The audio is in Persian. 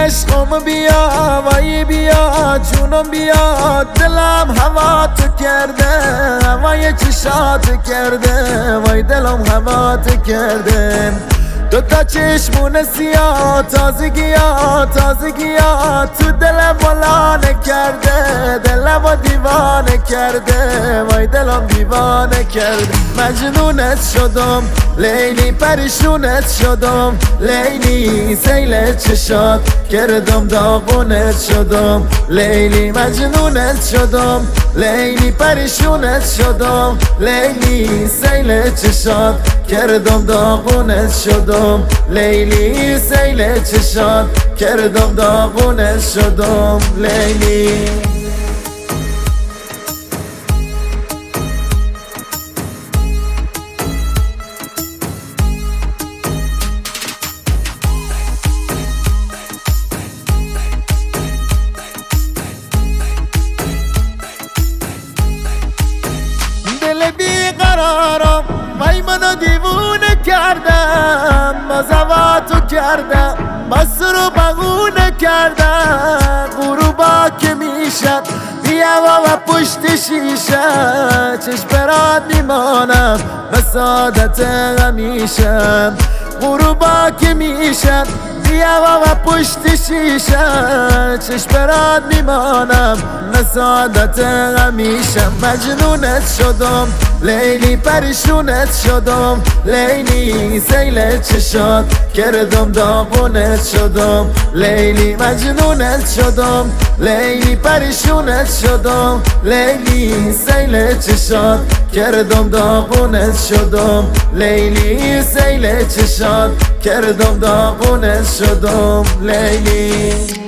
عشقم بیا وای بیا جونم بیا دلم هوا تو کرده هوای چشات کرده وای دلم هوا تو کرده دوتا چشمون سیاه تازگیا تو دلم ولانه کرده دلم و دیوانه کرده وای دلم دیوانه کرده مجنونت شدم لیلی پریشونت شدم لیلی سیل چشات کردم داغونت شدم لیلی مجنونت شدم لیلی پریشونت شدم لیلی سیل چشات کردم داغونت شدم لیلی سیل چشات کردم داغونت شدم لیلی دل بیقرارم وای منو دیوونه کردم باز هوا تو کردم باز رو بغونه کردم غروبا که میشد بیا و پشت شیشه چشم برات میمانم به سعادت همیشه غروبا که میشد بیا و پشت شیشه چشم برات میمانم به سعادت همیشه مجنونت شدم لیلی پریشونت شدم لیلی سیل چشات کردم داغونت شدم لیلی مجنونت شدم لیلی پریشونت شدم لیلی سیل چشات کردم داغونت شدم لیلی سیل چشات کردم داغونت شدم لیلی